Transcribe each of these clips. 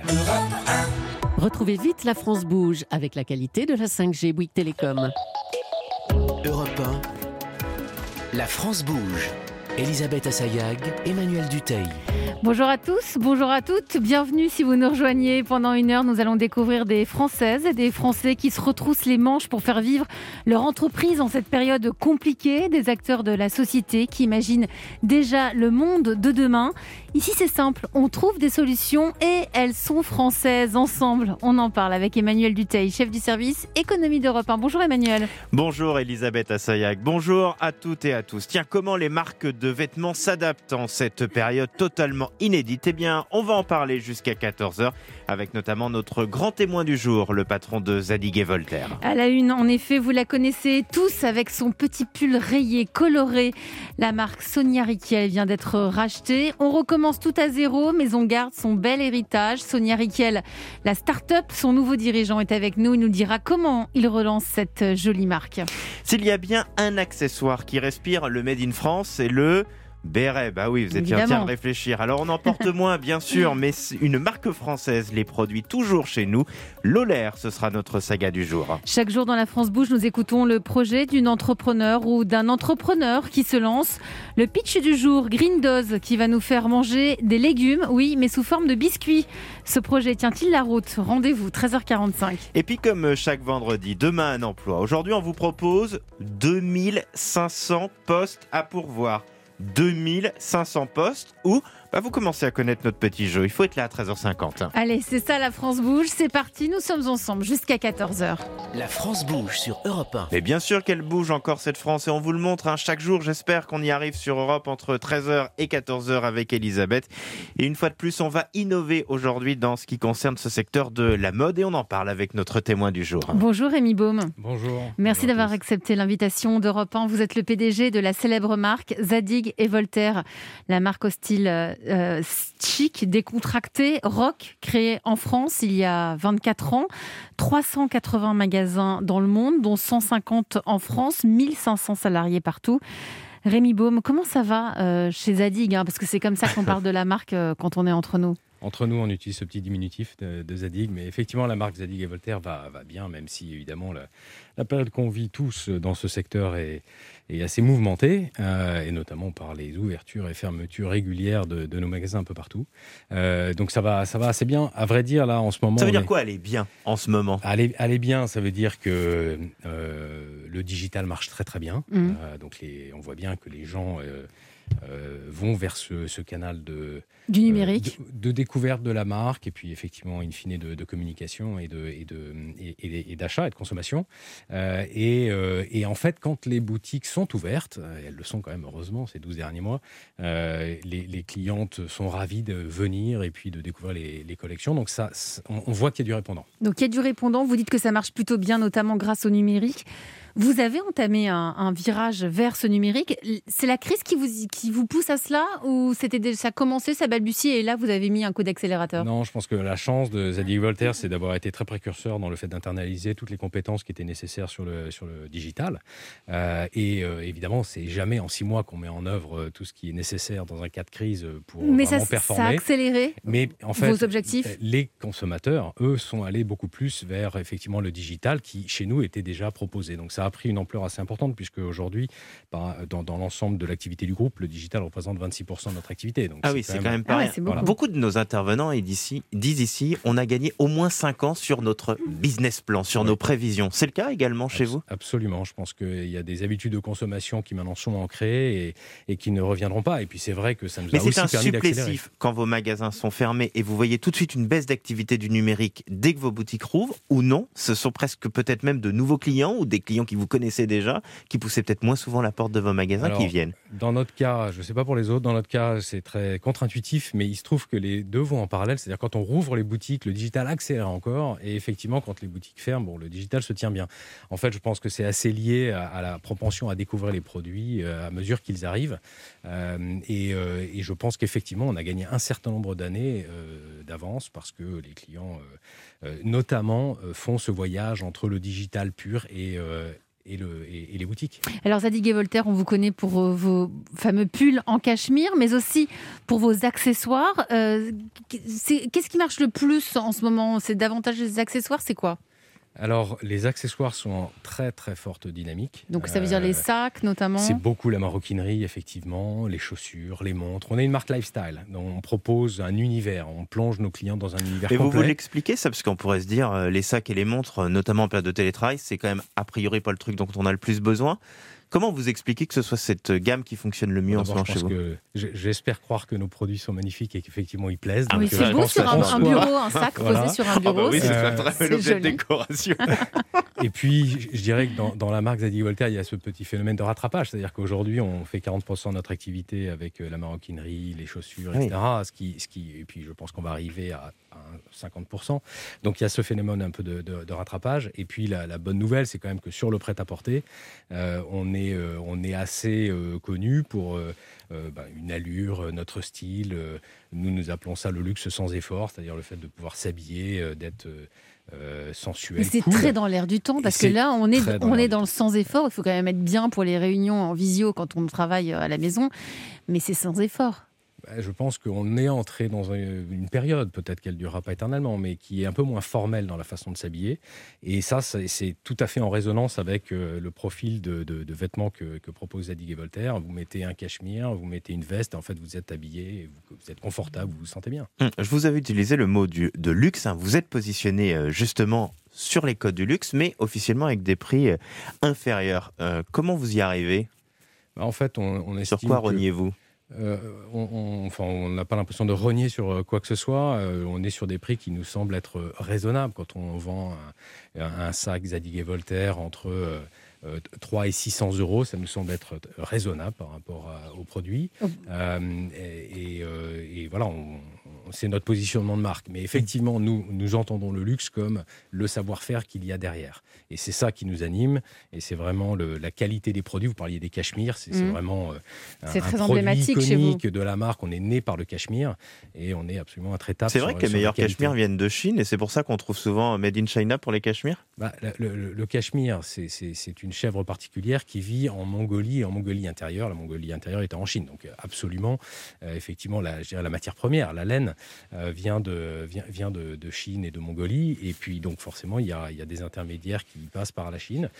Retrouvez vite La France bouge avec la qualité de la 5G Bouygues Télécom. Europe 1, La France bouge. Elisabeth Assayag, Emmanuel Dutheil. Bonjour à tous, bonjour à toutes, bienvenue si vous nous rejoignez. Pendant une heure, nous allons découvrir des Françaises et des Français qui se retroussent les manches pour faire vivre leur entreprise en cette période compliquée, des acteurs de la société qui imaginent déjà le monde de demain. Ici c'est simple, on trouve des solutions et elles sont françaises. Ensemble, on en parle avec Emmanuel Dutheil, chef du service économie d'Europe 1. Bonjour Emmanuel. Bonjour Elisabeth Assayag, bonjour à toutes et à tous. Tiens, comment les marques de vêtements s'adaptent en cette période totalement inédite? Eh bien, on va en parler jusqu'à 14h avec notamment notre grand témoin du jour, le patron de Zadig & Voltaire. À la une, en effet, vous la connaissez tous avec son petit pull rayé, coloré. La marque Sonia Rykiel vient d'être rachetée. On recommence tout à zéro, mais on garde son bel héritage. Sonia Rykiel, la start-up, son nouveau dirigeant est avec nous. Il nous dira comment il relance cette jolie marque. S'il y a bien un accessoire qui respire le Made in France, c'est le béret. Bah oui, vous étiez en train de réfléchir. Alors on en porte moins, bien sûr, mais une marque française les produit toujours chez nous. L'Olaire, ce sera notre saga du jour. Chaque jour dans La France bouge, nous écoutons le projet d'une entrepreneur ou d'un entrepreneur qui se lance. Le pitch du jour, Green Dose, qui va nous faire manger des légumes, oui, mais sous forme de biscuits. Ce projet tient-il la route? Rendez-vous 13h45. Et puis comme chaque vendredi, demain un emploi. Aujourd'hui, on vous propose 2500 postes à pourvoir. 2500 postes où vous commencez à connaître notre petit jeu. Il faut être là à 13h50. Allez, c'est ça La France bouge, c'est parti, nous sommes ensemble jusqu'à 14h. La France bouge sur Europe 1. Mais bien sûr qu'elle bouge encore cette France et on vous le montre chaque jour. J'espère qu'on y arrive sur Europe entre 13h et 14h avec Elisabeth. Et une fois de plus, on va innover aujourd'hui dans ce qui concerne ce secteur de la mode et on en parle avec notre témoin du jour. Bonjour Rémi Baume. Bonjour. Merci d'avoir accepté l'invitation d'Europe 1. Vous êtes le PDG de la célèbre marque Zadig & Voltaire. La marque au style chic, décontracté, rock, créée en France il y a 24 ans. 380 magasins dans le monde, dont 150 en France, 1500 salariés partout. Rémi Baume, comment ça va chez Zadig, parce que c'est comme ça qu'on parle de la marque quand on est entre nous. Entre nous, on utilise ce petit diminutif de Zadig, mais effectivement, la marque Zadig & Voltaire va bien, même si, évidemment, la période qu'on vit tous dans ce secteur est assez mouvementée, et notamment par les ouvertures et fermetures régulières de nos magasins un peu partout. Donc ça va assez bien. À vrai dire, là, en ce moment... Ça veut dire quoi, aller bien, en ce moment? Aller bien, ça veut dire que le digital marche très, très bien. Donc on voit bien que les gens... vont vers ce canal du numérique, de découverte de la marque et puis effectivement in fine de communication et d'achat et de consommation et en fait quand les boutiques sont ouvertes, elles le sont quand même heureusement ces 12 derniers mois, les clientes sont ravies de venir et puis de découvrir les collections, donc ça on voit qu'il y a du répondant. Donc il y a du répondant, vous dites que ça marche plutôt bien notamment grâce au numérique. Vous avez entamé un virage vers ce numérique. C'est la crise qui vous pousse à cela ou ça a commencé, ça balbutiait et là vous avez mis un coup d'accélérateur? Non, je pense que la chance de Zadig & Voltaire, c'est d'avoir été très précurseur dans le fait d'internaliser toutes les compétences qui étaient nécessaires sur le digital. Évidemment, c'est jamais en 6 mois qu'on met en œuvre tout ce qui est nécessaire dans un cas de crise pour vraiment performer. Mais ça a accéléré en fait, vos objectifs? Les consommateurs, eux, sont allés beaucoup plus vers effectivement le digital qui, chez nous, était déjà proposé. Donc ça a pris une ampleur assez importante puisque aujourd'hui, dans l'ensemble de l'activité du groupe, le digital représente 26% de notre activité. Donc c'est quand même pas rien. Voilà. Beaucoup de nos intervenants disent ici, on a gagné au moins 5 ans sur notre business plan, sur nos prévisions. C'est le cas également chez vous? Absolument. Je pense qu'il y a des habitudes de consommation qui maintenant sont ancrées et qui ne reviendront pas. Et puis c'est vrai que ça nous a aussi permis d'accélérer. Mais c'est un supplétif quand vos magasins sont fermés et vous voyez tout de suite une baisse d'activité du numérique dès que vos boutiques rouvrent, ou non? Ce sont presque peut-être même de nouveaux clients ou des clients qui vous connaissaient déjà, qui poussaient peut-être moins souvent la porte de vos magasins qui viennent. Dans notre cas, je ne sais pas pour les autres, dans notre cas, c'est très contre-intuitif, mais il se trouve que les deux vont en parallèle. C'est-à-dire quand on rouvre les boutiques, le digital accélère encore. Et effectivement, quand les boutiques ferment, le digital se tient bien. En fait, je pense que c'est assez lié à la propension à découvrir les produits à mesure qu'ils arrivent. Et je pense qu'effectivement, on a gagné un certain nombre d'années d'avance parce que les clients, notamment, font ce voyage entre le digital pur les boutiques. Alors Zadig et Voltaire, on vous connaît pour vos fameux pulls en cachemire, mais aussi pour vos accessoires. Qu'est-ce qui marche le plus en ce moment ? C'est davantage les accessoires, c'est quoi ? Alors, les accessoires sont en très très forte dynamique. Donc ça veut dire les sacs notamment ? C'est beaucoup la maroquinerie, effectivement, les chaussures, les montres. On est une marque lifestyle, donc on propose un univers, on plonge nos clients dans un univers complet. Et vous l'expliquez ça, parce qu'on pourrait se dire, les sacs et les montres, notamment en période de télétravail, c'est quand même a priori pas le truc dont on a le plus besoin. Comment vous expliquez que ce soit cette gamme qui fonctionne le mieux en ce moment chez vous ? J'espère croire que nos produits sont magnifiques et qu'effectivement ils plaisent. Oui, c'est beau sur un bureau, un sac posé sur un bureau. Oui, c'est très l'objet de décoration. Et puis, je dirais que dans la marque Zadig & Voltaire, il y a ce petit phénomène de rattrapage. C'est-à-dire qu'aujourd'hui, on fait 40% de notre activité avec la maroquinerie, les chaussures, etc. Et puis, je pense qu'on va arriver à 50%. Donc, il y a ce phénomène un peu de rattrapage. Et puis, la bonne nouvelle, c'est quand même que sur le prêt-à-porter, on est assez connu pour une allure, notre style. Nous appelons ça le luxe sans effort, c'est-à-dire le fait de pouvoir s'habiller, d'être sensuel. Mais c'est très dans l'air du temps, parce que là, on est dans le sans effort. Il faut quand même être bien pour les réunions en visio quand on travaille à la maison, mais c'est sans effort. Je pense qu'on est entré dans une période, peut-être qu'elle ne durera pas éternellement, mais qui est un peu moins formelle dans la façon de s'habiller. Et ça, c'est tout à fait en résonance avec le profil de vêtements que propose Zadig & Voltaire. Vous mettez un cachemire, vous mettez une veste, et en fait, vous êtes habillé, vous êtes confortable, vous vous sentez bien. Je vous avais utilisé le mot de luxe. Vous êtes positionné justement sur les codes du luxe, mais officiellement avec des prix inférieurs. Comment vous y arrivez ? En fait, on estime sur quoi rogniez-vous ? On n'a pas l'impression de rogner sur quoi que ce soit. On est sur des prix qui nous semblent être raisonnables. Quand on vend un sac Zadig & Voltaire entre 3 et 600 euros, ça nous semble être raisonnable par rapport au produit. Et voilà, c'est notre positionnement de marque. Mais effectivement, nous entendons le luxe comme le savoir-faire qu'il y a derrière. Et c'est ça qui nous anime. Et c'est vraiment la qualité des produits. Vous parliez des cachemires. C'est vraiment c'est très un emblématique produit iconique chez vous. de la marque. On est né par le cachemire. Et on est absolument intraitable. C'est vrai que les meilleurs cachemires viennent de Chine. Et c'est pour ça qu'on trouve souvent Made in China pour les cachemires. Le cachemire, c'est une chèvre particulière qui vit en Mongolie et en Mongolie intérieure. La Mongolie intérieure étant en Chine. Donc absolument, effectivement, la matière première, la laine, vient de Chine et de Mongolie. Et puis donc forcément, il y a des intermédiaires qui passent par la Chine.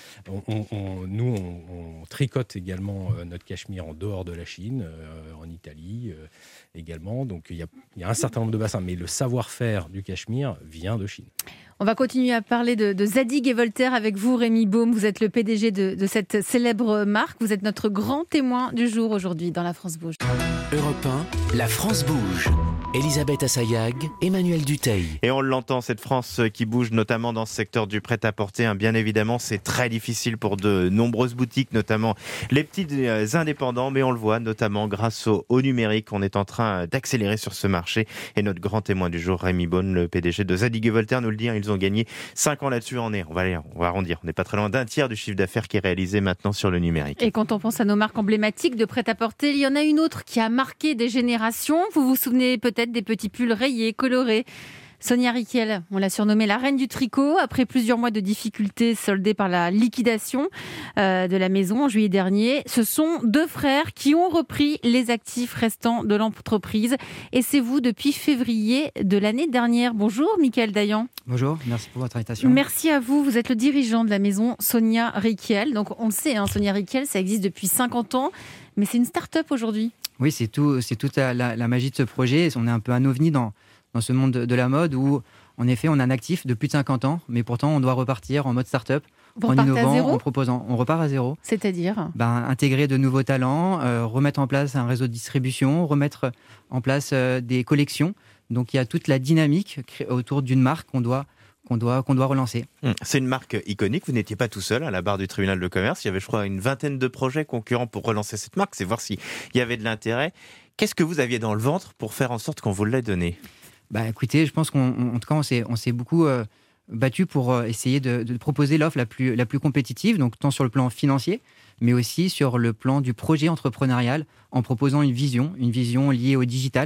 Nous, on tricote également notre cachemire en dehors de la Chine, en Italie également. Donc il y a un certain nombre de bassins. Mais le savoir-faire du cachemire vient de Chine. On va continuer à parler de Zadig & Voltaire avec vous, Rémi Beaume. Vous êtes le PDG de cette célèbre marque. Vous êtes notre grand témoin du jour aujourd'hui dans La France Bouge. Europe 1, La France bouge. Elisabeth Assayag, Emmanuel Duteil. Et on l'entend, cette France qui bouge, notamment dans ce secteur du prêt-à-porter. Bien évidemment, c'est très difficile pour de nombreuses boutiques, notamment les petits indépendants. Mais on le voit, notamment grâce au numérique. On est en train d'accélérer sur ce marché. Et notre grand témoin du jour, Rémi Beaume, le PDG de Zadig & Voltaire, nous le dit. Ils ont gagné 5 ans là-dessus. On va arrondir. On n'est pas très loin d'un tiers du chiffre d'affaires qui est réalisé maintenant sur le numérique. Et quand on pense à nos marques emblématiques de prêt-à-porter, il y en a une autre qui a marqué des générations. Vous vous souvenez peut-être des petits pulls rayés, colorés. Sonia Rykiel, on l'a surnommée la reine du tricot. Après plusieurs mois de difficultés soldées par la liquidation de la maison en juillet dernier, ce sont 2 frères qui ont repris les actifs restants de l'entreprise. Et c'est vous depuis février de l'année dernière. Bonjour, Michael Dayan. Bonjour, merci pour votre invitation. Merci à vous. Vous êtes le dirigeant de la maison Sonia Rykiel. Donc on le sait, Sonia Rykiel, ça existe depuis 50 ans, mais c'est une start-up aujourd'hui. Oui, c'est toute la magie de ce projet. On est un peu un ovni dans ce monde de la mode où, en effet, on a un actif de plus de 50 ans, mais pourtant, on doit repartir en mode start-up, en innovant, en proposant. On repart à zéro. C'est-à-dire intégrer de nouveaux talents, remettre en place un réseau de distribution, remettre en place des collections. Donc, il y a toute la dynamique autour d'une marque qu'on doit relancer. C'est une marque iconique. Vous n'étiez pas tout seul à la barre du tribunal de commerce. Il y avait, je crois, une vingtaine de projets concurrents pour relancer cette marque. C'est voir s'il y avait de l'intérêt. Qu'est-ce que vous aviez dans le ventre pour faire en sorte qu'on vous l'ait donné ? Écoutez, je pense qu'en tout cas, on s'est beaucoup battu pour essayer de proposer l'offre la plus compétitive, donc tant sur le plan financier, mais aussi sur le plan du projet entrepreneurial, en proposant une vision liée au digital,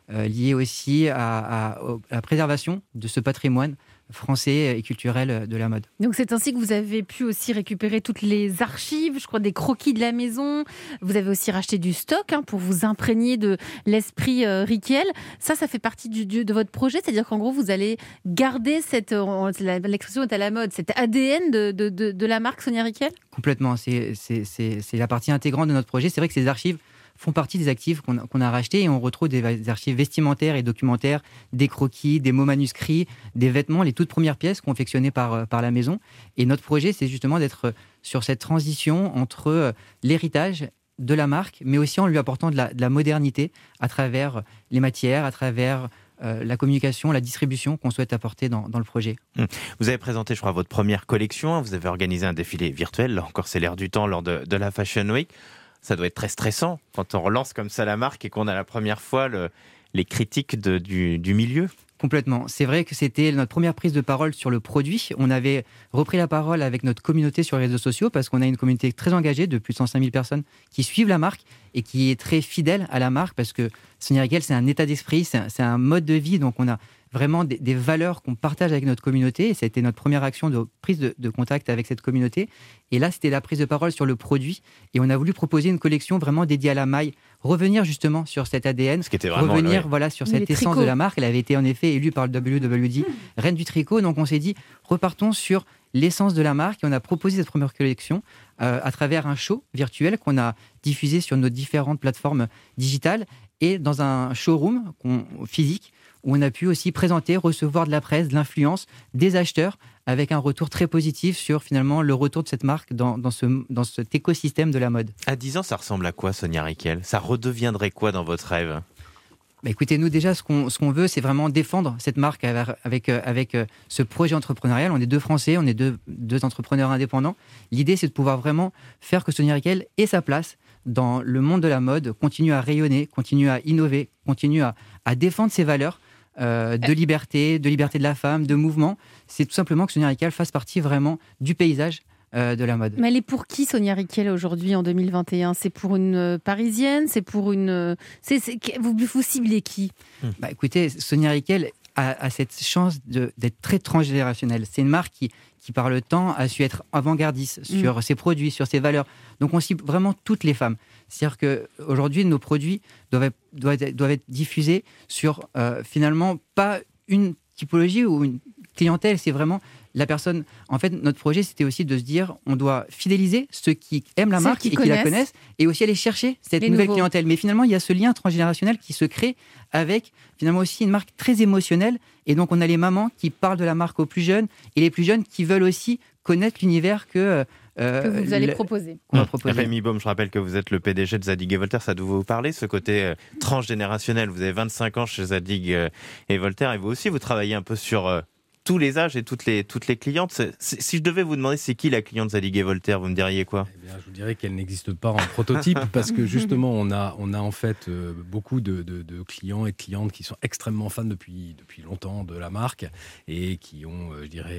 liées aussi à la préservation de ce patrimoine français et culturel de la mode. Donc c'est ainsi que vous avez pu aussi récupérer toutes les archives, je crois des croquis de la maison. Vous avez aussi racheté du stock pour vous imprégner de l'esprit Riquel. Ça fait partie de votre projet, c'est-à-dire qu'en gros vous allez garder l'expression est à la mode, cet ADN de la marque Sonia Riquel. Complètement, c'est la partie intégrante de notre projet. C'est vrai que ces archives font partie des actifs qu'on a rachetés et on retrouve des archives vestimentaires et documentaires, des croquis, des mots manuscrits, des vêtements, les toutes premières pièces confectionnées par la maison. Et notre projet, c'est justement d'être sur cette transition entre l'héritage de la marque, mais aussi en lui apportant de la modernité à travers les matières, à travers la communication, la distribution qu'on souhaite apporter dans le projet. Vous avez présenté, je crois, votre première collection. Vous avez organisé un défilé virtuel. Là encore, c'est l'air du temps lors de la Fashion Week. Ça doit être très stressant quand on relance comme ça la marque et qu'on a la première fois les critiques du milieu. Complètement. C'est vrai que c'était notre première prise de parole sur le produit. On avait repris la parole avec notre communauté sur les réseaux sociaux parce qu'on a une communauté très engagée de plus de 105 000 personnes qui suivent la marque et qui est très fidèle à la marque parce que Sonia Riquel, c'est un état d'esprit, c'est un mode de vie. Donc on a vraiment des valeurs qu'on partage avec notre communauté. Et ça a été notre première action de prise de contact avec cette communauté. Et là, c'était la prise de parole sur le produit. Et on a voulu proposer une collection vraiment dédiée à la maille, revenir justement sur cet ADN, ce qui était vraiment, revenir sur cette essence de la marque. Elle avait été en effet élue par le WWD Reine du tricot. Donc on s'est dit, repartons sur l'essence de la marque. Et on a proposé cette première collection à travers un show virtuel qu'on a diffusé sur nos différentes plateformes digitales et dans un showroom physique où on a pu aussi présenter, recevoir de la presse, de l'influence, des acheteurs, avec un retour très positif sur finalement le retour de cette marque dans cet écosystème de la mode. À 10 ans, ça ressemble à quoi, Sonia Riquel ? Ça redeviendrait quoi dans votre rêve ? Écoutez, nous déjà, ce qu'on veut, c'est vraiment défendre cette marque avec ce projet entrepreneurial. On est deux Français, on est deux entrepreneurs indépendants. L'idée, c'est de pouvoir vraiment faire que Sonia Riquel ait sa place dans le monde de la mode, continue à rayonner, continue à innover, continue à défendre ses valeurs de liberté de la femme, de mouvement. C'est tout simplement que Sonia Riquel fasse partie vraiment du paysage de la mode. Mais elle est pour qui, Sonia Riquel, aujourd'hui, en 2021 ? C'est pour une Parisienne ? C'est pour une... Vous ciblez qui ? Écoutez, Sonia Riquel a cette chance d'être très transgénérationnelle. C'est une marque qui, par le temps, a su être avant-gardiste sur ses produits, sur ses valeurs. Donc, on cible vraiment toutes les femmes. C'est-à-dire qu'aujourd'hui, nos produits doivent être diffusés sur, finalement, pas une typologie ou une clientèle, c'est vraiment la personne. En fait, notre projet, c'était aussi de se dire, on doit fidéliser ceux qui aiment la marque et qui la connaissent, et aussi aller chercher cette nouvelle clientèle. Mais finalement, il y a ce lien transgénérationnel qui se crée avec, finalement, aussi une marque très émotionnelle. Et donc, on a les mamans qui parlent de la marque aux plus jeunes, et les plus jeunes qui veulent aussi connaître l'univers que vous allez proposer. Rémi Baume, je rappelle que vous êtes le PDG de Zadig & Voltaire. Ça doit vous parler, ce côté transgénérationnel. Vous avez 25 ans chez Zadig & Voltaire, et vous aussi, vous travaillez un peu sur tous les âges et toutes les clientes. Si je devais vous demander c'est qui la cliente Zadig & Voltaire, vous me diriez quoi ? Eh bien, je vous dirais qu'elle n'existe pas en prototype parce que justement on a en fait beaucoup de clients et de clientes qui sont extrêmement fans depuis longtemps de la marque et qui ont, je dirais,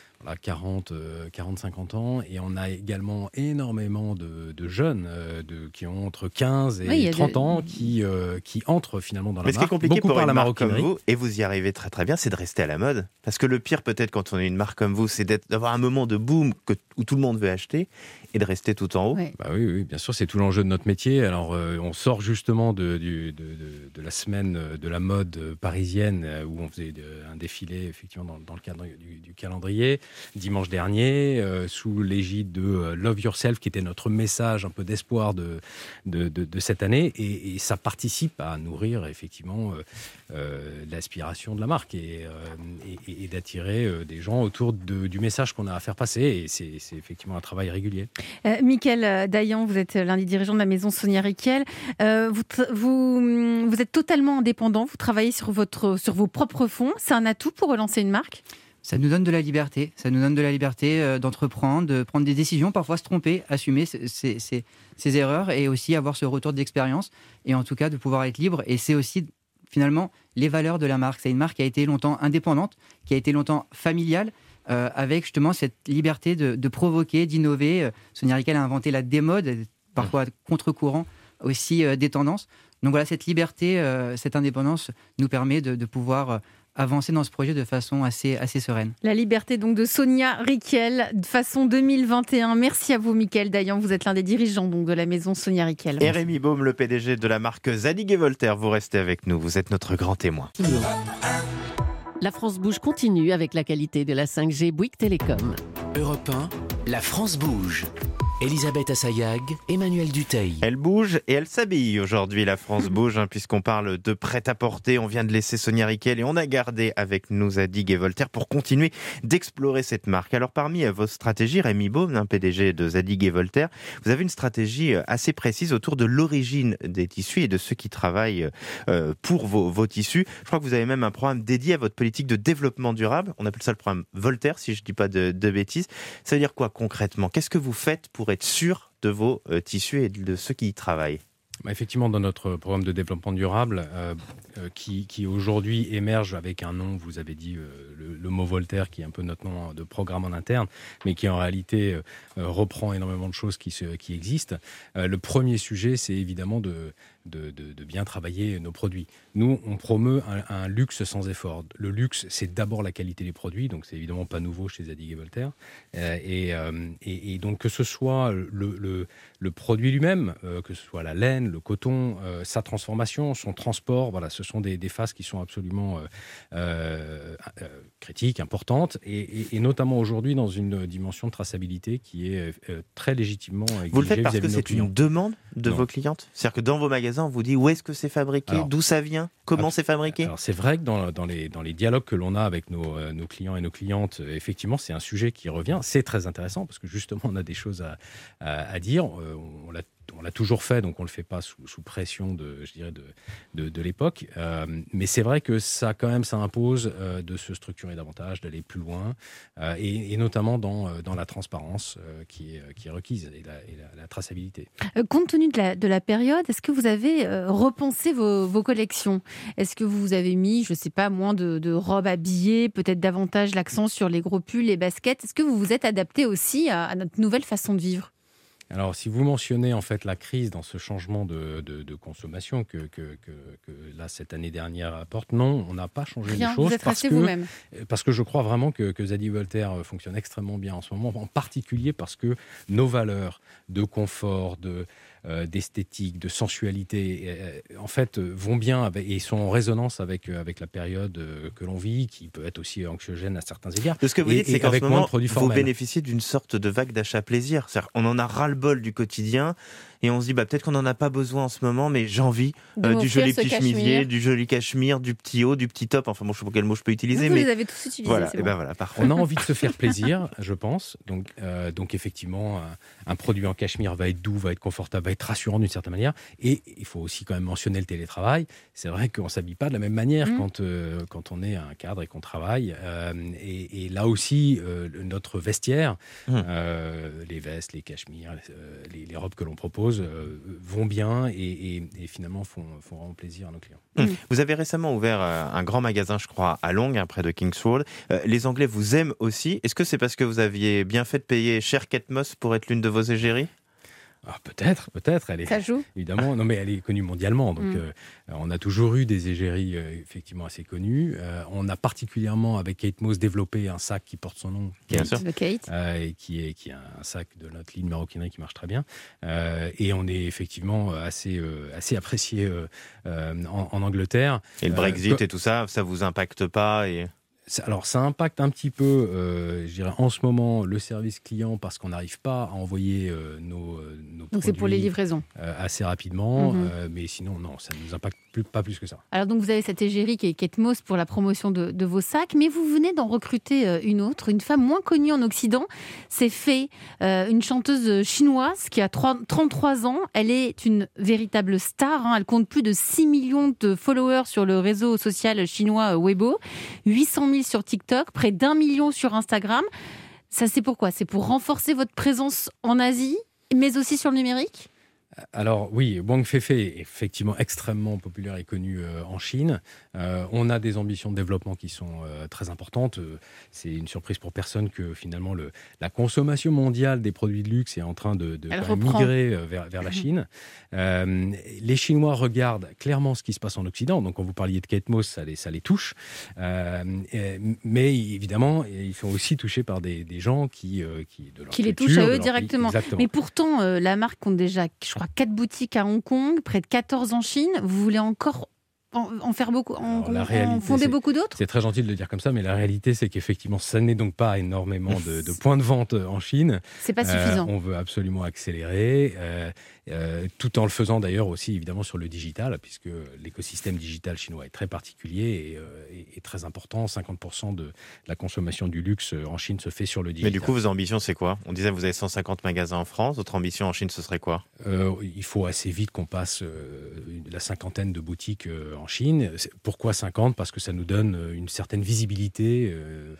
40-50 ans, et on a également énormément de jeunes qui ont entre 15 et 30 ans qui entrent finalement dans la marque. Mais ce qui est compliqué pour une marque comme vous, et vous y arrivez très très bien, c'est de rester à la mode. Parce que le pire peut-être quand on est une marque comme vous, c'est d'avoir un moment de boom où tout le monde veut acheter et de rester tout en haut. Ouais. Oui, bien sûr, c'est tout l'enjeu de notre métier. Alors on sort justement de la semaine de la mode parisienne où on faisait un défilé effectivement dans le cadre du calendrier. Dimanche dernier, sous l'égide de Love Yourself, qui était notre message un peu d'espoir de cette année, et ça participe à nourrir effectivement l'aspiration de la marque et d'attirer des gens autour du message qu'on a à faire passer, et c'est effectivement un travail régulier. Mickaël Dayan, vous êtes l'un des dirigeants de la maison Sonia Riquel. Vous êtes totalement indépendant, vous travaillez sur vos propres fonds. C'est un atout pour relancer une marque ? Ça nous donne de la liberté. Ça nous donne de la liberté d'entreprendre, de prendre des décisions, parfois se tromper, assumer ses erreurs et aussi avoir ce retour d'expérience et en tout cas de pouvoir être libre. Et c'est aussi finalement les valeurs de la marque. C'est une marque qui a été longtemps indépendante, qui a été longtemps familiale, avec justement cette liberté de provoquer, d'innover. Sonia Riquel a inventé la démode, parfois contre-courant, aussi des tendances. Donc voilà, cette liberté, cette indépendance nous permet de pouvoir avancer dans ce projet de façon assez sereine. La liberté donc de Sonia Rykiel, façon 2021. Merci à vous, Mickaël Dayan. Vous êtes l'un des dirigeants donc, de la maison Sonia Rykiel. Et Rémi Baume, le PDG de la marque Zadig & Voltaire, vous restez avec nous. Vous êtes notre grand témoin. La France bouge continue avec la qualité de la 5G Bouygues Télécom. Europe 1, la France bouge. Elisabeth Assayag, Emmanuel Dutheil. Elle bouge et elle s'habille aujourd'hui, la France bouge, puisqu'on parle de prêt-à-porter. On vient de laisser Sonia Rykiel et on a gardé avec nous Zadig & Voltaire pour continuer d'explorer cette marque. Alors parmi vos stratégies, Rémi Baume, PDG de Zadig & Voltaire, vous avez une stratégie assez précise autour de l'origine des tissus et de ceux qui travaillent pour vos tissus. Je crois que vous avez même un programme dédié à votre politique de développement durable. On appelle ça le programme Voltaire, si je ne dis pas de bêtises. Ça veut dire quoi concrètement ? Qu'est-ce que vous faites pour être sûr de vos tissus et de ceux qui y travaillent ? Effectivement, dans notre programme de développement durable, qui aujourd'hui émerge avec un nom, vous avez dit le mot Voltaire, qui est un peu notre nom de programme en interne, mais qui en réalité reprend énormément de choses qui existent. Le premier sujet, c'est évidemment de bien travailler nos produits. Nous, on promeut un luxe sans effort. Le luxe, c'est d'abord la qualité des produits, donc c'est évidemment pas nouveau chez Zadig & Voltaire. Et donc que ce soit le produit lui-même, que ce soit la laine, le coton, sa transformation, son transport, voilà, ce sont des phases qui sont absolument critiques, importantes, et notamment aujourd'hui dans une dimension de traçabilité qui est très légitimement exigée. Vous le faites parce que c'est une demande de vos clientes ? C'est-à-dire que dans vos magasins, on vous dit où est-ce que c'est fabriqué, d'où ça vient, comment c'est fabriqué ? Alors c'est vrai que dans les dialogues que l'on a avec nos clients et nos clientes, effectivement, c'est un sujet qui revient. C'est très intéressant parce que justement, on a des choses à dire. On l'a toujours fait, donc on ne le fait pas sous pression de l'époque. Mais c'est vrai que ça impose de se structurer davantage, d'aller plus loin, et notamment dans la transparence qui est requise et la traçabilité. Compte tenu de la période, est-ce que vous avez repensé vos collections ? Est-ce que vous avez mis, je ne sais pas, moins de robes habillées, peut-être davantage l'accent sur les gros pulls, les baskets ? Est-ce que vous vous êtes adapté aussi à notre nouvelle façon de vivre ? Alors, si vous mentionnez en fait la crise dans ce changement de consommation que là, cette année dernière apporte, non, on n'a pas changé les choses. Vous êtes resté vous-même. Parce que je crois vraiment que Zadig & Voltaire fonctionne extrêmement bien en ce moment, en particulier parce que nos valeurs de confort, d'esthétique, de sensualité, en fait, vont bien et sont en résonance avec la période que l'on vit, qui peut être aussi anxiogène à certains égards. Ce que vous dites, c'est qu'en ce moment, vous bénéficiez d'une sorte de vague d'achat plaisir. C'est-à-dire, on en a ras-le-bol du quotidien et on se dit peut-être qu'on n'en a pas besoin en ce moment, mais j'ai envie du joli petit chemisier, du joli cachemire, du petit haut, du petit top. Enfin, bon, je ne sais pas quel mot je peux utiliser. Vous les avez tous utilisés. Voilà, c'est bon. Parfait. On a envie de se faire plaisir, je pense. Donc effectivement, un produit en cachemire va être doux, va être confortable, va être rassurant d'une certaine manière. Et il faut aussi quand même mentionner le télétravail. C'est vrai qu'on ne s'habille pas de la même manière quand on est un cadre et qu'on travaille. Et là aussi, notre vestiaire, les vestes, les cachemires, les robes que l'on propose vont bien et finalement font vraiment plaisir à nos clients. Vous avez récemment ouvert un grand magasin, je crois, à Longres, près de King's Road. Les Anglais vous aiment aussi. Est-ce que c'est parce que vous aviez bien fait de payer cher Kate Moss pour être l'une de vos égéries ? Peut-être. Ça joue. Évidemment, non, mais elle est connue mondialement. Donc, on a toujours eu des égéries effectivement assez connues. On a particulièrement, avec Kate Moss, développé un sac qui porte son nom, Kate. Et qui est un sac de notre ligne maroquinerie qui marche très bien. Et on est effectivement assez apprécié en Angleterre. Et le Brexit et tout ça, ça vous impacte pas Alors, ça impacte un petit peu, je dirais, en ce moment, le service client parce qu'on n'arrive pas à envoyer nos donc produits. c'est pour les livraisons. Assez rapidement, mais sinon, non, ça ne nous impacte pas plus que ça. Alors, donc, vous avez cette égérie qui est Kate Moss pour la promotion de vos sacs, mais vous venez d'en recruter une autre, une femme moins connue en Occident. C'est Fei, une chanteuse chinoise qui a 33 ans. Elle est une véritable star. Elle compte plus de 6 millions de followers sur le réseau social chinois Weibo, 800 000 sur TikTok, près d'1 million sur Instagram. Ça, c'est pourquoi ? C'est pour renforcer votre présence en Asie, mais aussi sur le numérique ? Alors oui, Wang Feifei est effectivement extrêmement populaire et connu en Chine. On a des ambitions de développement qui sont très importantes. C'est une surprise pour personne que finalement la consommation mondiale des produits de luxe est en train de migrer vers la Chine. Les Chinois regardent clairement ce qui se passe en Occident. Donc quand vous parliez de Kate Moss, ça les touche. Mais évidemment, ils sont aussi touchés par des gens qui les touchent à eux directement. Mais pourtant, la marque compte déjà, je crois, 4 boutiques à Hong Kong, près de 14 en Chine. Vous voulez encore en faire beaucoup, en fonder beaucoup d'autres ? C'est très gentil de le dire comme ça, mais la réalité, c'est qu'effectivement, ça n'est donc pas énormément de points de vente en Chine. C'est pas suffisant. On veut absolument accélérer, tout en le faisant d'ailleurs aussi évidemment sur le digital, puisque l'écosystème digital chinois est très particulier et très important. 50% de la consommation du luxe en Chine se fait sur le digital. Mais du coup, vos ambitions, c'est quoi ? On disait que vous avez 150 magasins en France. Votre ambition en Chine, ce serait quoi ? Il faut assez vite qu'on passe la 50aine de boutiques en Chine. Pourquoi 50 ? Parce que ça nous donne une certaine visibilité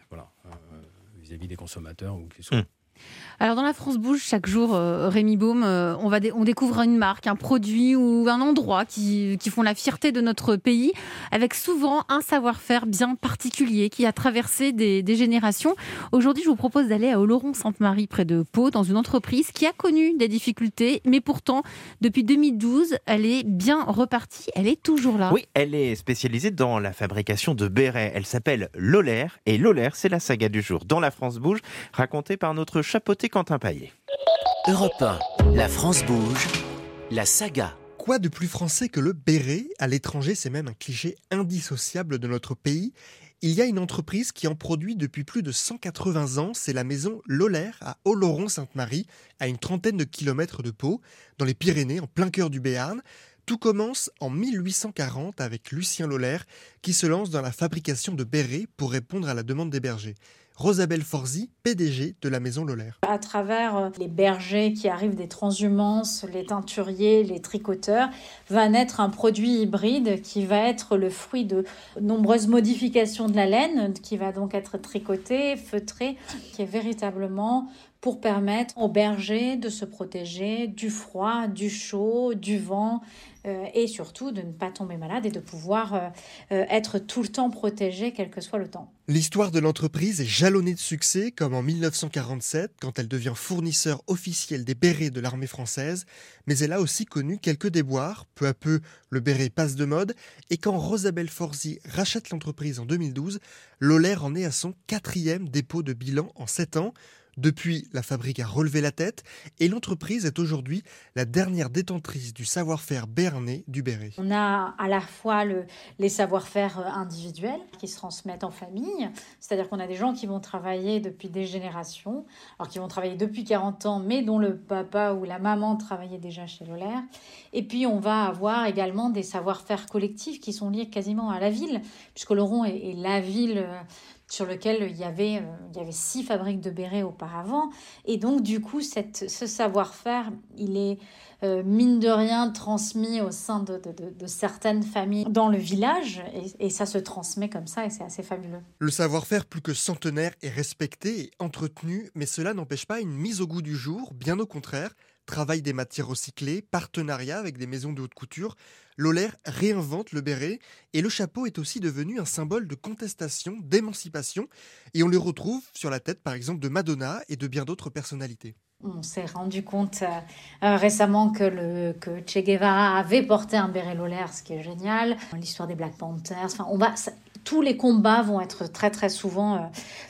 vis-à-vis des consommateurs ou qu'ils soient. Alors dans la France Bouge, chaque jour, Rémi Baume, on découvre une marque, un produit ou un endroit qui font la fierté de notre pays, avec souvent un savoir-faire bien particulier qui a traversé des générations. Aujourd'hui, je vous propose d'aller à Oloron-Sainte-Marie, près de Pau, dans une entreprise qui a connu des difficultés, mais pourtant, depuis 2012, elle est bien repartie, elle est toujours là. Oui, elle est spécialisée dans la fabrication de bérets. Elle s'appelle Lolaire, et Lolaire, c'est la saga du jour. Dans la France Bouge, racontée par notre chapeauté Quentin Paillet. Europe 1, la France bouge, la saga. Quoi de plus français que le béret ? À l'étranger, c'est même un cliché indissociable de notre pays. Il y a une entreprise qui en produit depuis plus de 180 ans, c'est la maison Lolaire à Oloron-Sainte-Marie, à une trentaine de kilomètres de Pau, dans les Pyrénées, en plein cœur du Béarn. Tout commence en 1840 avec Lucien Lolaire, qui se lance dans la fabrication de bérets pour répondre à la demande des bergers. Rosabelle Forzi, PDG de la maison Lolaire. À travers les bergers qui arrivent des transhumances, les teinturiers, les tricoteurs, va naître un produit hybride qui va être le fruit de nombreuses modifications de la laine, qui va donc être tricotée, feutrée, qui est véritablement pour permettre aux bergers de se protéger du froid, du chaud, du vent et surtout de ne pas tomber malade et de pouvoir être tout le temps protégé, quel que soit le temps. L'histoire de l'entreprise est jalonnée de succès, comme en 1947, quand elle devient fournisseur officiel des bérets de l'armée française, mais elle a aussi connu quelques déboires. Peu à peu, le béret passe de mode, et quand Rosabelle Forzi rachète l'entreprise en 2012, Lolaire en est à son 4e dépôt de bilan en 7 ans. Depuis, la fabrique a relevé la tête et l'entreprise est aujourd'hui la dernière détentrice du savoir-faire béarnais du béret. On a à la fois les savoir-faire individuels qui se transmettent en famille, c'est-à-dire qu'on a des gens qui vont travailler depuis des générations, alors qui vont travailler depuis 40 ans, mais dont le papa ou la maman travaillait déjà chez Lolaire. Et puis on va avoir également des savoir-faire collectifs qui sont liés quasiment à la ville, puisque Oloron est la ville sur lequel il y avait 6 fabriques de bérets auparavant. Et donc, du coup, ce savoir-faire, il est, mine de rien, transmis au sein de certaines familles dans le village. Et ça se transmet comme ça, et c'est assez fabuleux. Le savoir-faire plus que centenaire est respecté et entretenu, mais cela n'empêche pas une mise au goût du jour, bien au contraire. Travail des matières recyclées, partenariat avec des maisons de haute couture, Lolaire réinvente le béret et le chapeau est aussi devenu un symbole de contestation, d'émancipation et on le retrouve sur la tête par exemple de Madonna et de bien d'autres personnalités. On s'est rendu compte récemment que Che Guevara avait porté un béret Lolaire, ce qui est génial. L'histoire des Black Panthers, tous les combats vont être très très souvent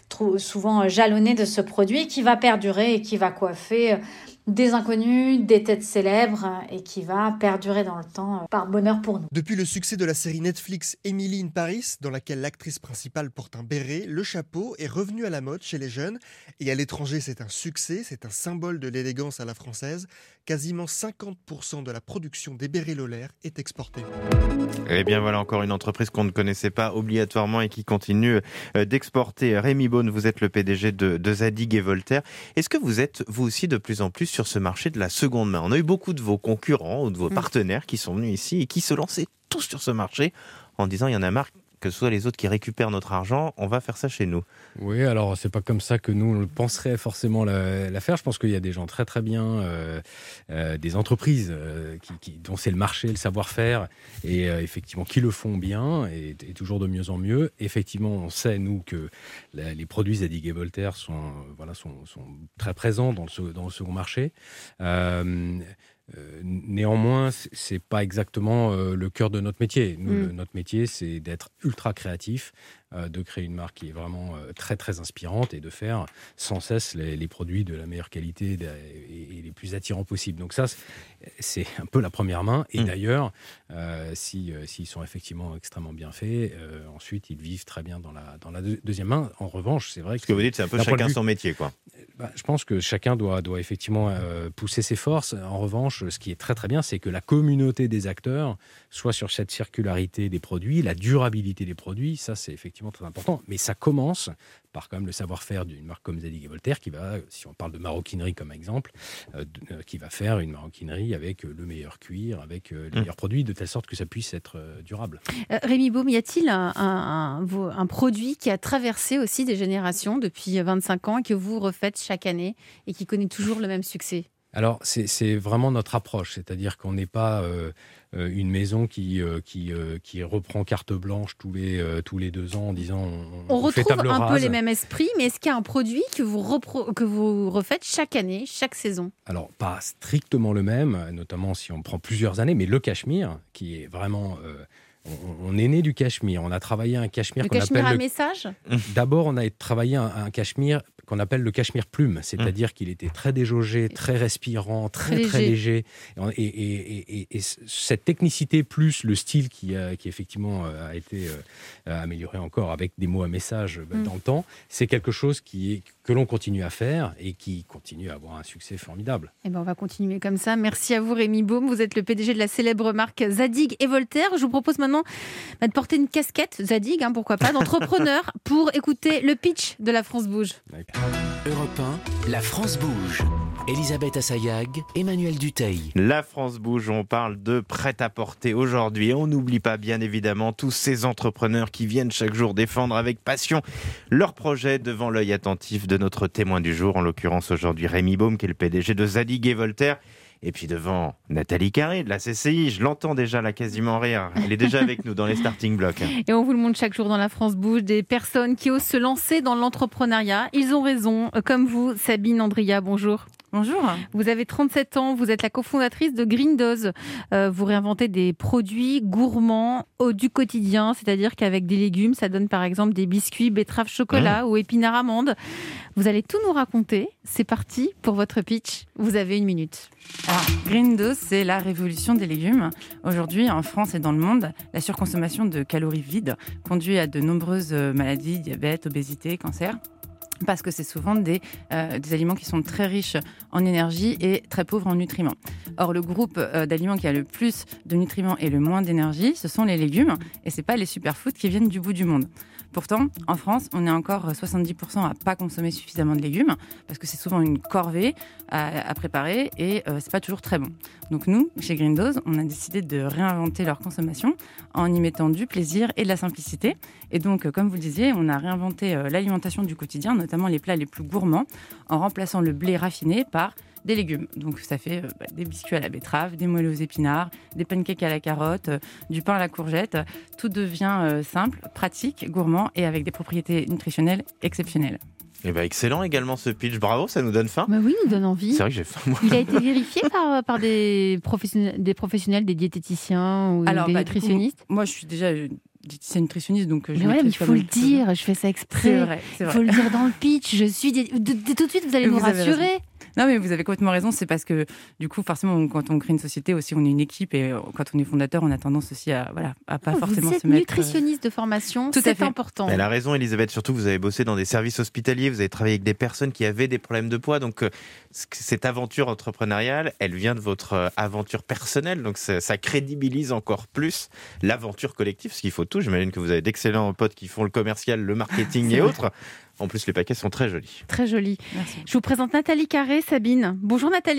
jalonnés de ce produit qui va perdurer et qui va coiffer des inconnus, des têtes célèbres et qui va perdurer dans le temps par bonheur pour nous. Depuis le succès de la série Netflix Emily in Paris, dans laquelle l'actrice principale porte un béret, le chapeau est revenu à la mode chez les jeunes et à l'étranger c'est un succès, c'est un symbole de l'élégance à la française. Quasiment 50% de la production des bérets Lolaire est exportée. Eh bien voilà encore une entreprise qu'on ne connaissait pas obligatoirement et qui continue d'exporter. Rémi Beaune, vous êtes le PDG de Zadig et Voltaire. Est-ce que vous êtes vous aussi de plus en plus sur ce marché de la seconde main? On a eu beaucoup de vos concurrents ou de vos partenaires qui sont venus ici et qui se lançaient tous sur ce marché en disant il y en a marre que ce soit les autres qui récupèrent notre argent, on va faire ça chez nous. Oui, alors c'est pas comme ça que nous on penserait forcément la faire. Je pense qu'il y a des gens très très bien, des entreprises dont c'est le marché, le savoir-faire, et effectivement qui le font bien et toujours de mieux en mieux. Effectivement, on sait nous que les produits Zadig et Voltaire sont très présents dans le second marché. Néanmoins, c'est pas exactement le cœur de notre métier. Nous, notre métier, c'est d'être ultra créatif, de créer une marque qui est vraiment très très inspirante et de faire sans cesse les produits de la meilleure qualité et les plus attirants possibles. Donc ça, c'est un peu la première main. Et d'ailleurs, s'ils sont effectivement extrêmement bien faits, ensuite ils vivent très bien dans la deuxième main. En revanche, c'est vrai que... Ce que vous dites, c'est un peu chacun son métier, quoi. Je pense que chacun doit effectivement pousser ses forces. En revanche, ce qui est très très bien, c'est que la communauté des acteurs soit sur cette circularité des produits, la durabilité des produits. Ça, c'est effectivement très important. Mais ça commence par quand même le savoir-faire d'une marque comme Zadig et Voltaire qui va, si on parle de maroquinerie comme exemple, qui va faire une maroquinerie avec le meilleur cuir, avec les meilleurs produits, de telle sorte que ça puisse être durable. Rémi Baume, y a-t-il un produit qui a traversé aussi des générations depuis 25 ans et que vous refaites chaque année et qui connaît toujours le même succès ? Alors, c'est vraiment notre approche, c'est-à-dire qu'on n'est pas une maison qui reprend carte blanche tous les 2 ans en disant on retrouve fait table rase. Un peu les mêmes esprits, mais est-ce qu'il y a un produit que vous refaites chaque année, chaque saison ? Alors, pas strictement le même, notamment si on prend plusieurs années, mais le cachemire, qui est vraiment... on est né du cachemire, on a travaillé un cachemire qu'on appelle... Le cachemire à message ? D'abord, on a travaillé un cachemire qu'on appelle le cachemire plume, c'est-à-dire qu'il était très déjaugé, très respirant, très léger. Et cette technicité plus le style qui effectivement a été amélioré encore avec des mots à message dans le temps, c'est quelque chose que l'on continue à faire et qui continue à avoir un succès formidable. Eh ben on va continuer comme ça. Merci à vous Rémi Baume, vous êtes le PDG de la célèbre marque Zadig et Voltaire. Je vous propose maintenant de porter une casquette Zadig, pourquoi pas, d'entrepreneur pour écouter le pitch de La France Bouge. Europe 1, La France bouge. Elisabeth Assayag, Emmanuel Dutheil. La France bouge, on parle de prêt-à-porter aujourd'hui. Et on n'oublie pas bien évidemment tous ces entrepreneurs qui viennent chaque jour défendre avec passion leurs projets devant l'œil attentif de notre témoin du jour, en l'occurrence aujourd'hui Rémi Baume, qui est le PDG de Zadig et Voltaire. Et puis devant Nathalie Carré de la CCI, je l'entends déjà là quasiment rire. Elle est déjà avec nous dans les starting blocks. Et on vous le montre chaque jour dans La France bouge, des personnes qui osent se lancer dans l'entrepreneuriat. Ils ont raison, comme vous, Sabine Andria, bonjour. Bonjour. Vous avez 37 ans, vous êtes la cofondatrice de Green Dose. Vous réinventez des produits gourmands du quotidien, c'est-à-dire qu'avec des légumes, ça donne par exemple des biscuits betterave chocolat ou épinards amandes. Vous allez tout nous raconter. C'est parti pour votre pitch. Vous avez 1 minute. Alors, Green Dose, c'est la révolution des légumes. Aujourd'hui, en France et dans le monde, la surconsommation de calories vides conduit à de nombreuses maladies, diabète, obésité, cancer. Parce que c'est souvent des aliments qui sont très riches en énergie et très pauvres en nutriments. Or, le groupe d'aliments qui a le plus de nutriments et le moins d'énergie, ce sont les légumes, et ce n'est pas les superfoods qui viennent du bout du monde. Pourtant, en France, on est encore 70% à pas consommer suffisamment de légumes, parce que c'est souvent une corvée à préparer, et c'est pas toujours très bon. Donc nous, chez Green Dose, on a décidé de réinventer leur consommation en y mettant du plaisir et de la simplicité. Et donc, comme vous le disiez, on a réinventé l'alimentation du quotidien, notamment les plats les plus gourmands, en remplaçant le blé raffiné par des légumes. Donc ça fait des biscuits à la betterave, des moelleux aux épinards, des pancakes à la carotte, du pain à la courgette. Tout devient simple, pratique, gourmand et avec des propriétés nutritionnelles exceptionnelles. Eh ben excellent également ce pitch, bravo, ça nous donne faim. Bah oui, nous donne envie. C'est vrai que j'ai faim, moi. Il a été vérifié par des professionnels, des diététiciens ou des nutritionnistes. Du coup, moi, je suis déjà diététicienne nutritionniste, donc je mais il faut le dire, je fais ça exprès. C'est vrai. Il faut le dire dans le pitch, tout de suite vous allez nous rassurer. Non, mais vous avez complètement raison, c'est parce que du coup, forcément, quand on crée une société aussi, on est une équipe, et quand on est fondateur, on a tendance aussi à pas forcément se mettre... Vous êtes nutritionniste de formation, c'est important. Elle a raison, Elisabeth, surtout vous avez bossé dans des services hospitaliers, vous avez travaillé avec des personnes qui avaient des problèmes de poids, donc cette aventure entrepreneuriale, elle vient de votre aventure personnelle, donc ça crédibilise encore plus l'aventure collective, parce qu'il faut tout. J'imagine que vous avez d'excellents potes qui font le commercial, le marketing et autres. En plus, les paquets sont très jolis. Très jolis. Merci. Je vous présente Nathalie Carré, Sabine. Bonjour Nathalie.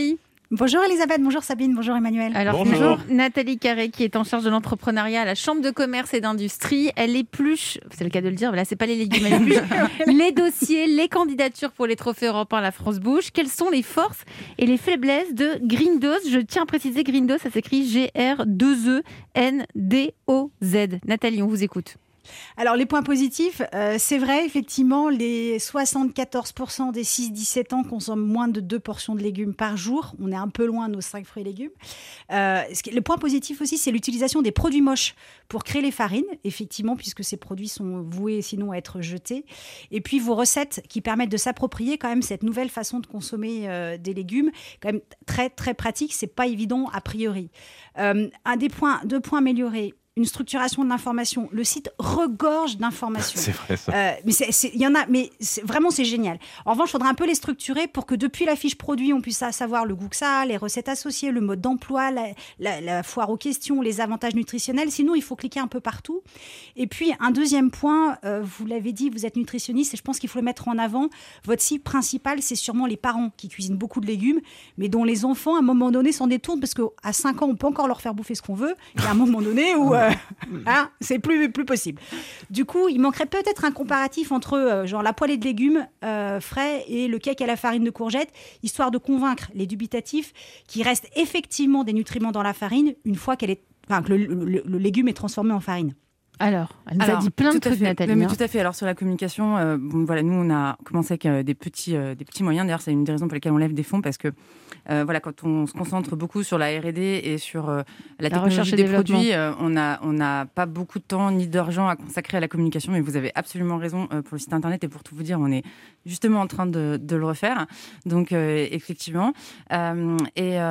Bonjour Elisabeth, bonjour Sabine, bonjour Emmanuel. Alors bonjour Nathalie Carré qui est en charge de l'entrepreneuriat à la Chambre de commerce et d'industrie. Elle épluche, c'est le cas de le dire, là c'est pas les légumes, elle épluche les dossiers, les candidatures pour les trophées européens à la France Bouge. Quelles sont les forces et les faiblesses de Grindoz? Je tiens à préciser, Grindoz, ça s'écrit G-R-2-E-N-D-O-Z. Nathalie, on vous écoute. Alors, les points positifs, c'est vrai, effectivement, les 74% des 6-17 ans consomment moins de 2 portions de légumes par jour. On est un peu loin de nos 5 fruits et légumes. Le point positif aussi, c'est l'utilisation des produits moches pour créer les farines, effectivement, puisque ces produits sont voués sinon à être jetés. Et puis, vos recettes qui permettent de s'approprier quand même cette nouvelle façon de consommer des légumes, quand même très, très pratique. C'est pas évident a priori. Deux points améliorés. Une structuration de l'information. Le site regorge d'informations. C'est vrai ça. Il y en a, mais vraiment c'est génial. En revanche, il faudra un peu les structurer pour que depuis la fiche produit, on puisse savoir le goût que ça a, les recettes associées, le mode d'emploi, la foire aux questions, les avantages nutritionnels. Sinon, il faut cliquer un peu partout. Et puis, un deuxième point, vous l'avez dit, vous êtes nutritionniste et je pense qu'il faut le mettre en avant. Votre cible principale, c'est sûrement les parents qui cuisinent beaucoup de légumes, mais dont les enfants, à un moment donné, s'en détournent parce qu'à 5 ans, on peut encore leur faire bouffer ce qu'on veut. Il y a un moment donné où... c'est plus possible. Du coup, il manquerait peut-être un comparatif entre genre la poêlée de légumes frais et le cake à la farine de courgettes, histoire de convaincre les dubitatifs qu'il reste effectivement des nutriments dans la farine une fois que le légume est transformé en farine. Alors, elle nous a dit plein de trucs, Nathalie. Mais tout à fait. Alors, sur la communication, nous, on a commencé avec des petits moyens. D'ailleurs, c'est une des raisons pour lesquelles on lève des fonds, parce que quand on se concentre beaucoup sur la R&D et sur la technologie des produits, on n'a pas beaucoup de temps ni d'argent à consacrer à la communication. Mais vous avez absolument raison pour le site internet, et pour tout vous dire, on est justement en train de le refaire. Donc, effectivement. Donc,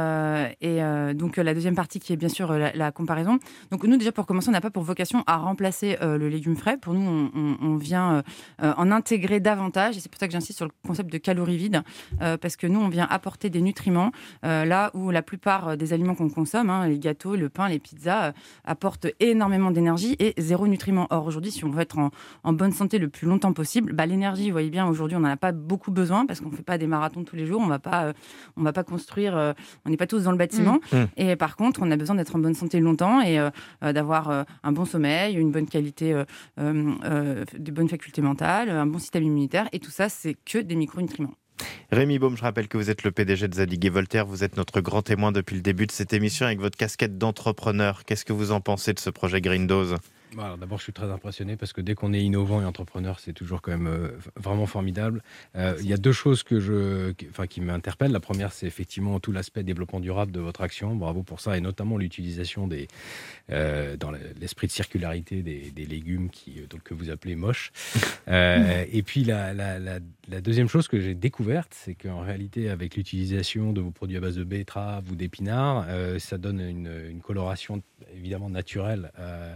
la deuxième partie qui est bien sûr la comparaison. Donc, nous, déjà, pour commencer, on n'a pas pour vocation à remplacer le légume frais. Pour nous, on vient en intégrer davantage, et c'est pour ça que j'insiste sur le concept de calories vides, parce que nous, on vient apporter des nutriments là où la plupart des aliments qu'on consomme, les gâteaux, le pain, les pizzas, apportent énormément d'énergie et zéro nutriment. Or, aujourd'hui, si on veut être en bonne santé le plus longtemps possible, l'énergie, vous voyez bien, aujourd'hui, on n'en a pas beaucoup besoin, parce qu'on ne fait pas des marathons tous les jours, on va pas construire, on n'est pas tous dans le bâtiment. Et par contre, on a besoin d'être en bonne santé longtemps et d'avoir un bon sommeil, une bonne qualité, de bonnes facultés mentales, un bon système immunitaire, et tout ça, c'est que des micronutriments. Rémi Baume, je rappelle que vous êtes le PDG de Zadig & Voltaire. Vous êtes notre grand témoin depuis le début de cette émission avec votre casquette d'entrepreneur. Qu'est-ce que vous en pensez de ce projet Grindoz ? Alors d'abord, je suis très impressionné parce que dès qu'on est innovant et entrepreneur, c'est toujours quand même vraiment formidable. Il y a deux choses qui m'interpellent. La première, c'est effectivement tout l'aspect développement durable de votre action. Bravo pour ça, et notamment l'utilisation dans l'esprit de circularité des légumes que vous appelez moches. Et puis la deuxième chose que j'ai découverte, c'est qu'en réalité, avec l'utilisation de vos produits à base de betterave ou d'épinards, ça donne une coloration évidemment naturelle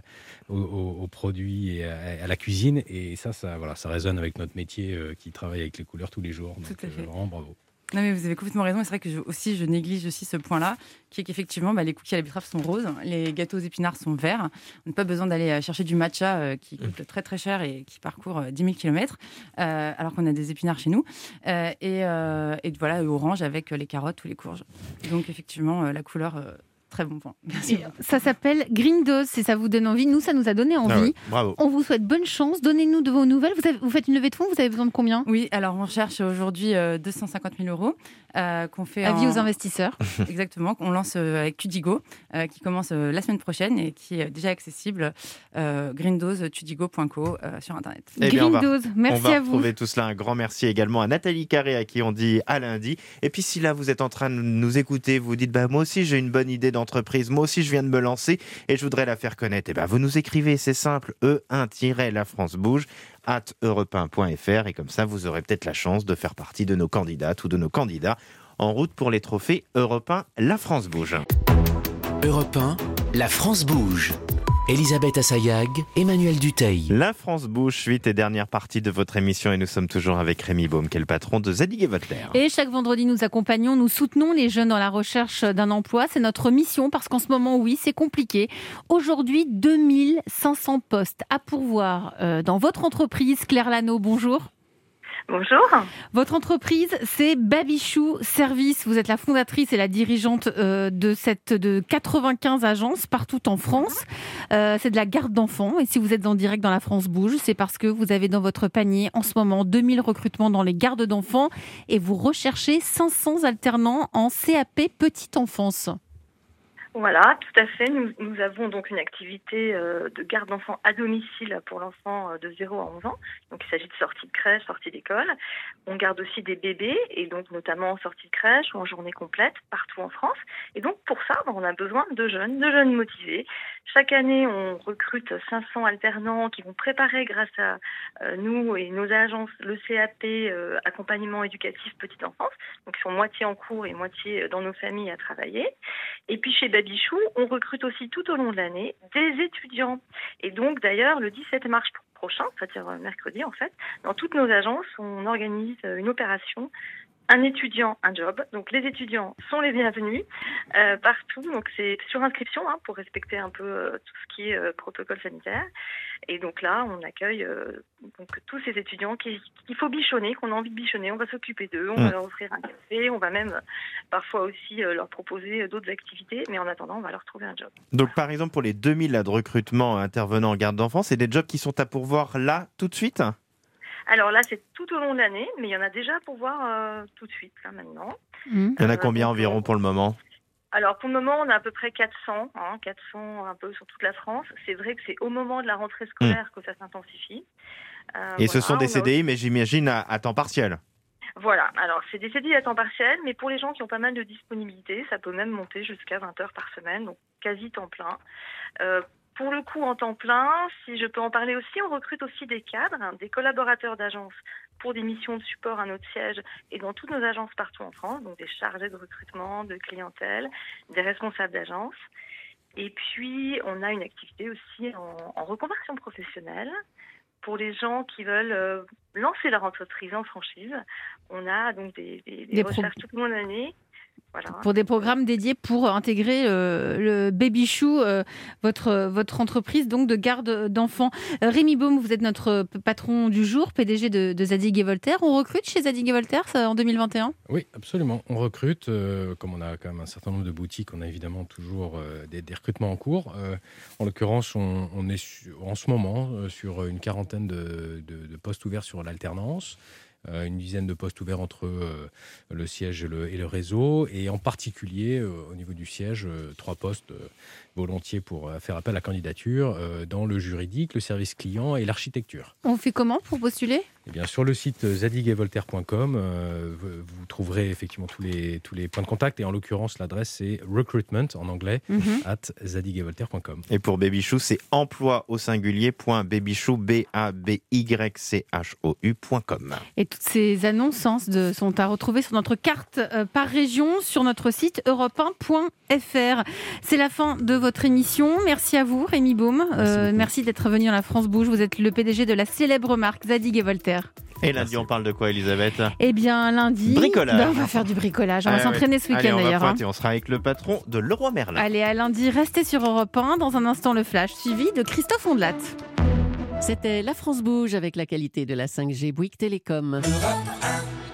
aux produits et à la cuisine, et ça résonne avec notre métier qui travaille avec les couleurs tous les jours. Donc, tout à fait. Vraiment bravo. Non, mais vous avez complètement raison, et c'est vrai que je néglige aussi ce point-là, qui est qu'effectivement, les cookies à la betterave sont roses, les gâteaux aux épinards sont verts. On n'a pas besoin d'aller chercher du matcha qui coûte très très cher et qui parcourt 10 000 km, alors qu'on a des épinards chez nous. Et orange avec les carottes ou les courges. Donc effectivement, la couleur... Très bon point. Merci. Ça s'appelle Grindoz, si ça vous donne envie. Nous, ça nous a donné envie. Ah ouais, bravo. On vous souhaite bonne chance. Donnez-nous de vos nouvelles. Vous faites une levée de fonds, vous avez besoin de combien ? Oui, alors on cherche aujourd'hui 250 000 euros. Qu'on fait avis aux investisseurs. Exactement, qu'on lance avec Tudigo, qui commence la semaine prochaine et qui est déjà accessible, grindoztudigo.co sur Internet. Grindoz, merci à vous. On va retrouver tout cela. Un grand merci également à Nathalie Carré, à qui on dit à lundi. Et puis si là, vous êtes en train de nous écouter, vous dites, moi aussi j'ai une bonne idée d'entreprise, moi aussi je viens de me lancer et je voudrais la faire connaître. Vous nous écrivez, c'est simple, E1-La France Bouge @europe1.fr, et comme ça vous aurez peut-être la chance de faire partie de nos candidates ou de nos candidats en route pour les trophées Europe 1 La France Bouge. Europe 1, La France Bouge. Elisabeth Assayag, Emmanuel Duteil. La France Bouge, suite et dernière partie de votre émission, et nous sommes toujours avec Rémi Baume, qui est le patron de Zadig & Voltaire. Et chaque vendredi, nous accompagnons, nous soutenons les jeunes dans la recherche d'un emploi. C'est notre mission, parce qu'en ce moment, oui, c'est compliqué. Aujourd'hui, 2500 postes à pourvoir dans votre entreprise. Claire Lano, bonjour. Bonjour. Votre entreprise, c'est Babychou Service. Vous êtes la fondatrice et la dirigeante de 95 agences partout en France. C'est de la garde d'enfants. Et si vous êtes en direct dans La France Bouge, c'est parce que vous avez dans votre panier en ce moment 2000 recrutements dans les gardes d'enfants et vous recherchez 500 alternants en CAP Petite Enfance. Voilà, tout à fait. Nous avons donc une activité de garde d'enfants à domicile pour l'enfant de 0 à 11 ans. Donc il s'agit de sortie de crèche, sortie d'école. On garde aussi des bébés, et donc notamment en sortie de crèche ou en journée complète partout en France. Et donc pour ça, on a besoin de jeunes motivés. Chaque année, on recrute 500 alternants qui vont préparer grâce à nous et nos agences le CAP accompagnement éducatif petite enfance. Donc ils sont moitié en cours et moitié dans nos familles à travailler. Et puis chez Babychou, on recrute aussi tout au long de l'année des étudiants. Et donc d'ailleurs, le 17 mars prochain, c'est-à-dire mercredi en fait, dans toutes nos agences, on organise une opération un étudiant, un job. Donc les étudiants sont les bienvenus partout. Donc c'est sur inscription pour respecter un peu tout ce qui est protocole sanitaire. Et donc là, on accueille donc tous ces étudiants qu'il faut bichonner, qu'on a envie de bichonner. On va s'occuper d'eux, on va leur offrir un café, on va même parfois aussi leur proposer d'autres activités. Mais en attendant, on va leur trouver un job. Donc par exemple, pour les 2000 de recrutement intervenant en garde d'enfants, c'est des jobs qui sont à pourvoir là, tout de suite ? Alors là, c'est tout au long de l'année, mais il y en a déjà pour voir tout de suite, là, maintenant. Il y en a combien environ pour le moment ? Alors pour le moment, on a à peu près 400 un peu sur toute la France. C'est vrai que c'est au moment de la rentrée scolaire que ça s'intensifie. Et ce sont des CDI, mais j'imagine à temps partiel. Voilà, alors c'est des CDI à temps partiel, mais pour les gens qui ont pas mal de disponibilité, ça peut même monter jusqu'à 20 heures par semaine, donc quasi temps plein. Pour le coup, en temps plein, si je peux en parler aussi, on recrute aussi des cadres, des collaborateurs d'agence pour des missions de support à notre siège et dans toutes nos agences partout en France, donc des chargés de recrutement, de clientèle, des responsables d'agence. Et puis, on a une activité aussi en reconversion professionnelle pour les gens qui veulent lancer leur entreprise en franchise. On a donc des recherches toute l'année. Voilà. Pour des programmes dédiés pour intégrer le Babychou, votre entreprise donc de garde d'enfants. Rémi Baume, vous êtes notre patron du jour, PDG de Zadig & Voltaire. On recrute chez Zadig & Voltaire en 2021 ? Oui, absolument. On recrute. Comme on a quand même un certain nombre de boutiques, on a évidemment toujours des recrutements en cours. En l'occurrence, on est en ce moment sur une quarantaine de postes ouverts sur l'alternance. Une dizaine de postes ouverts entre le siège et le réseau, et en particulier au niveau du siège, 3 postes volontiers pour faire appel à la candidature dans le juridique, le service client et l'architecture. On fait comment pour postuler ? Eh bien, sur le site zadigetvoltaire.com, vous trouverez effectivement tous les points de contact, et en l'occurrence l'adresse c'est recruitment en anglais @zadigetvoltaire.com. Et pour Babychou, c'est emploi au singulier.babychou babychou.com. Et toutes ces annonces sont à retrouver sur notre carte par région sur notre site europe1.fr. C'est la fin de votre émission. Merci à vous, Rémi Baume. Merci d'être venu dans La France Bouge. Vous êtes le PDG de la célèbre marque Zadig & Voltaire. Et lundi, on parle de quoi, Elisabeth ? Eh bien, lundi, bricolage. On va faire du bricolage. On va s'entraîner ce week-end d'ailleurs. On sera avec le patron de Leroy Merlin. Allez, à lundi, restez sur Europe 1. Dans un instant, le flash, suivi de Christophe Ondelat. C'était La France Bouge avec la qualité de la 5G Bouygues Télécom. Europe 1.